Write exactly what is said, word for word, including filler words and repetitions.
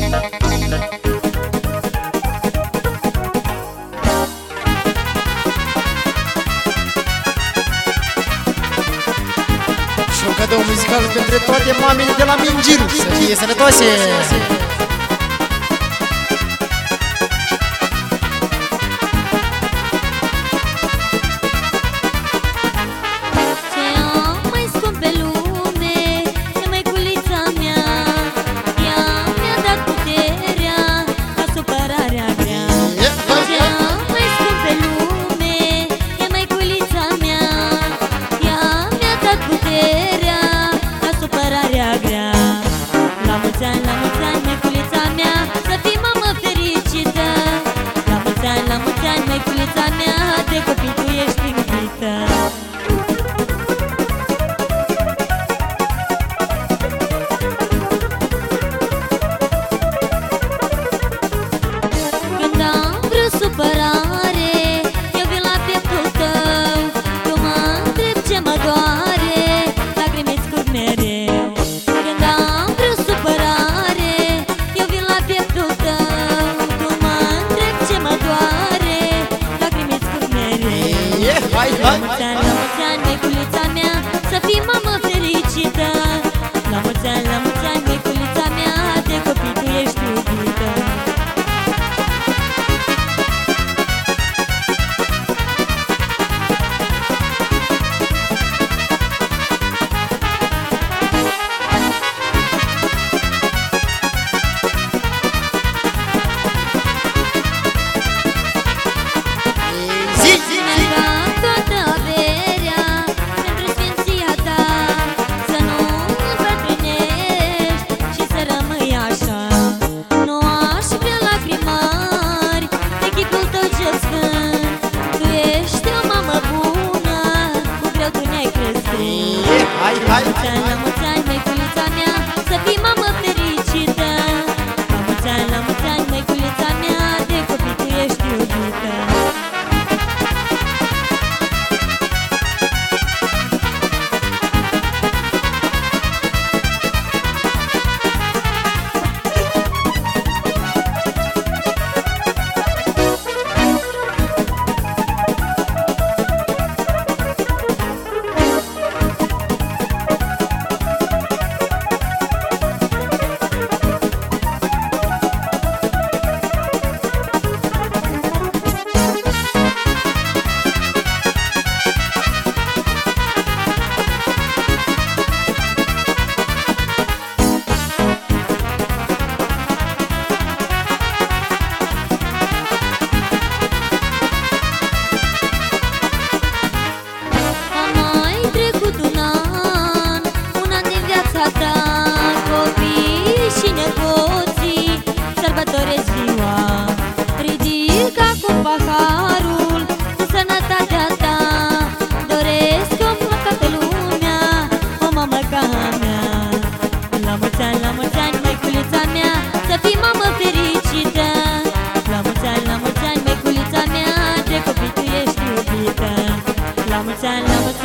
Cadou muzical pentru toate mamele de la Mingiru. Să fie sănătoase! La mulți ani, la mulți ani, măiculița mea, să fii mamă fericită. La mulți ani, la mulți ani, măiculița mea, de copii tu ești iubită. Hai, la mulți ani, la mulți ani, măiculița mea, să fii mamă fericită. La mulți ani, la mulți ani, măiculița mea, de copii tu ești iubită. Copii și nepoții sărbătoresc ziua. Ridică acum paharul cu sănătatea ta. Doresc o toată lumea, o mamă ca a mea. La mulți ani, la mulți ani, măiculița mea, să fii mamă fericită. La mulți ani, la mulți ani, măiculița mea, de copii tu ești iubită. La mulți ani, la mulți